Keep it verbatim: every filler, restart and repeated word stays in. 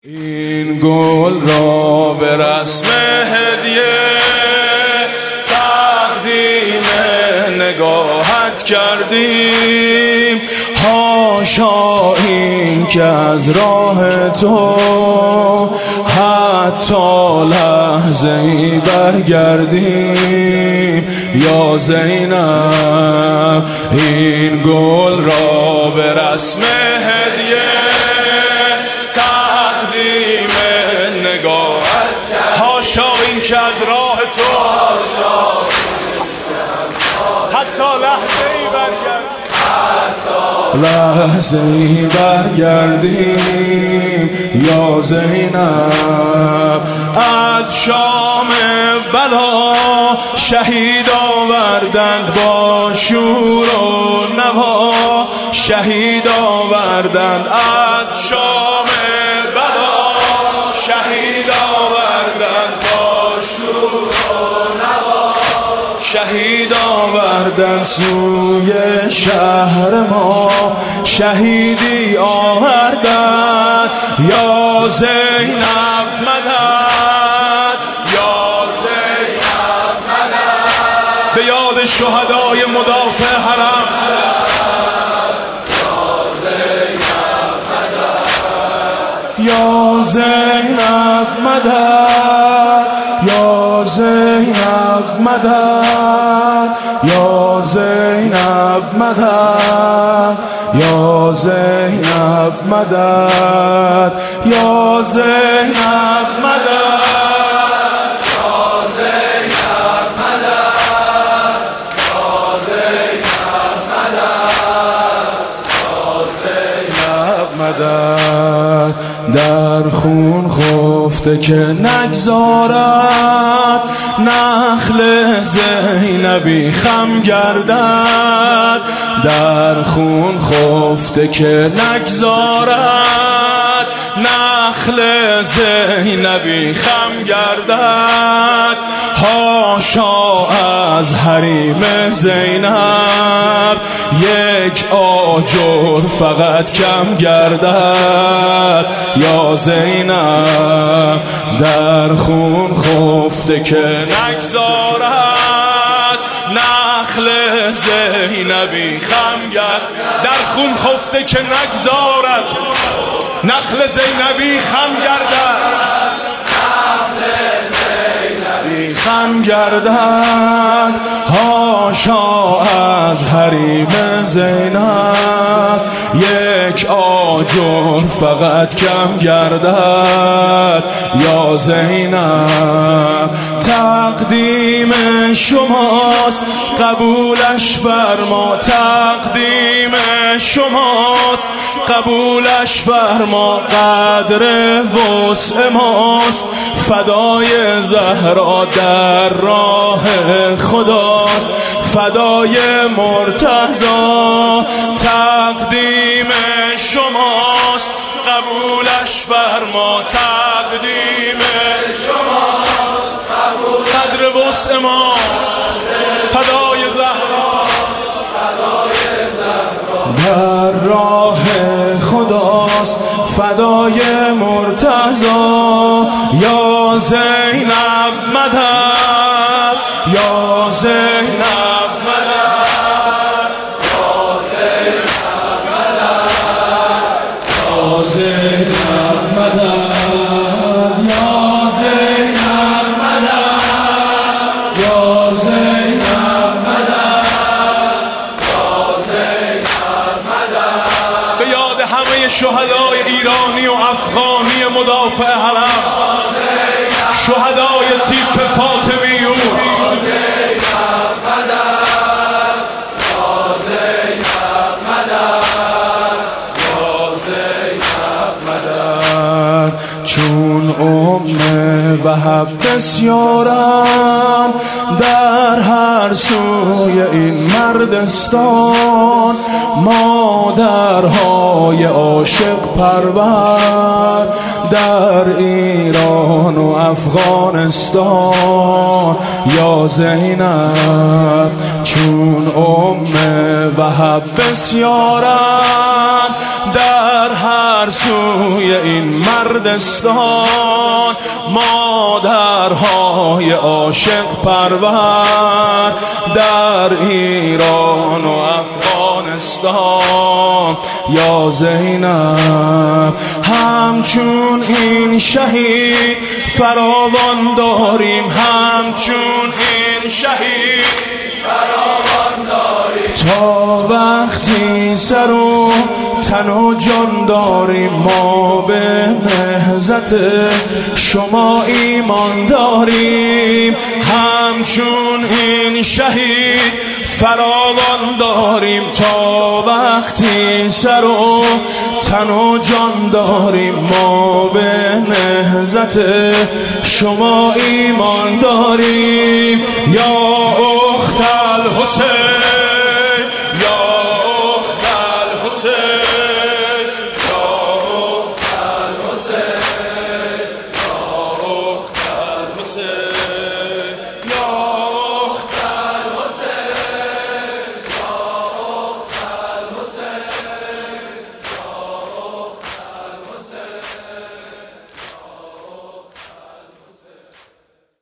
این گل را به رسم هدیه تقدیم نگاهت کردیم. حاشا این که از راه تو حتی لحظه ای برگردیم. یا زینب این گل را به رسم هدیه تقدیم نگاهت، حاشا این که از راه تو حتی لحظه ای برگردیم لحظه ای برگردیم. یا زینب از شام بلا شهید آوردند با شور و نوا، شهید آوردند از شام بلا شهید آوردند با شور و نوا، شهید آوردند سوی شهر ما، شهیدی آوردند. یا زینب مدد، یا زینب مدد، به یاد شهدای مدافع حرم. یا زینب مدد، یا زینب مدد، یا زینب مدد، یا زینب مدد، یا زینب مدد، در خون خفته که نگذارد نخل زینبی خم گردد. در خون خفته که نگذارد نخل زینبی خم گردد. حاشا از حریم زینب یک آجر فقط کم گردد. یا زینب در خون خفته که نگذارد نخل زینبی خم گردد. در خون خفته که نگذارد نخل زینبی خم گردد، خم گردد. حاشا از حریم زینب یک آجر فقط کم گردد. یا زینب تقدیم شماست قبولش فرما، تقدیم شماست قبولش فرما. قدر وسع ماست فدای زهرا در راه خداست، فدای مرتضی. تقدیم شماست قبولش فرما، تقدیم شماست قدر وسع ماست فدای زهرا در راه خداست، فدای مرتضی. یا زینب مدد، یا زینب مدد، یا زینب مدد، یا زینب مدد، یا زینب مدد، یا زینب مدد. به یاد همه شهدای ایرانی و افغانی مدافع حرم، شهدای تیپ فاطمیون، چون ام وهب بسیارم در هر سوی این مردستان، مادرهای عاشق پرور در ایران و افغانستان. یا زینب چون ام وهب بسیارم در هر سوی این مردستان، مادرهای عاشق پرور در ایران و افغانستان. یا زینب همچون این شهید فراوان داریم، همچون این شهید فراوان داریم، تا وقتی سر و تن و جان داریم. ما به نهضت شما ایمان داریم، همچون این شهید فراوان داریم، تا وقتی سر و تن و جان داریم. ما به نهضت شما ایمان داریم. یا اخت الحسین